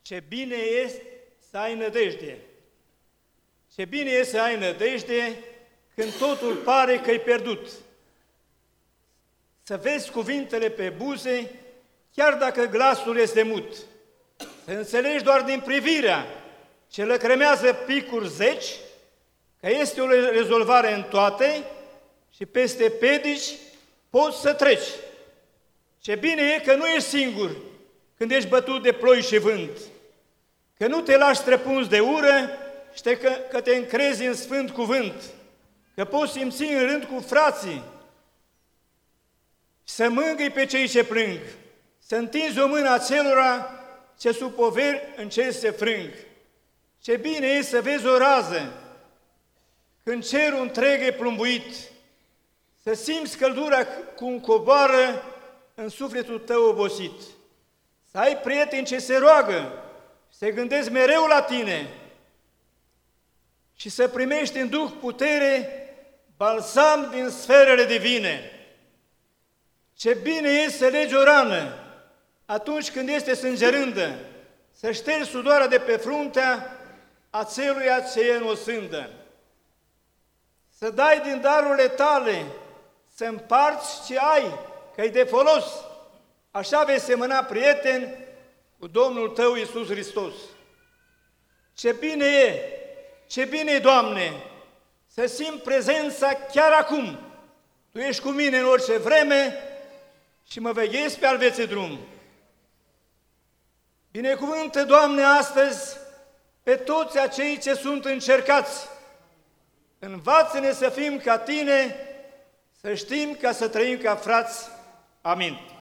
Ce bine este să ai nădejde! Ce bine e să ai nădejde când totul pare că-i pierdut. Să vezi cuvintele pe buze, chiar dacă glasul este mut. Să înțelegi doar din privirea ce lăcrămează picuri zeci, că este o rezolvare în toate și peste pedici poți să treci. Ce bine e că nu ești singur când ești bătut de ploi și vânt, că nu te lași străpuns de ură și că te încrezi în sfânt cuvânt, că poți simți în rând cu frații, să mângâi pe cei ce plâng, să întinzi o mână acelora ce sub poveri în cer se frâng. Ce bine e să vezi o rază când cerul întreg e plumbuit, să simți căldura cum coboară în sufletul tău obosit, să ai prieteni ce se roagă, se gândesc mereu la tine și să primești în Duh putere, balsam din sferele divine. Ce bine e să legi o rană atunci când este sângerândă, să ștergi sudoarea de pe fruntea aceluia ce e în o sândă, să dai din darurile tale, să împarți ce ai, că-i de folos. Așa vei semăna prieten cu Domnul tău Iisus Hristos. Ce bine e, Doamne, să simt prezența chiar acum. Tu ești cu mine în orice vreme și mă veghezi pe al vieții drum. Binecuvântă, Doamne, astăzi pe toți acei ce sunt încercați. Învață-ne să fim ca Tine, să știm ca să trăim ca frați. Amin.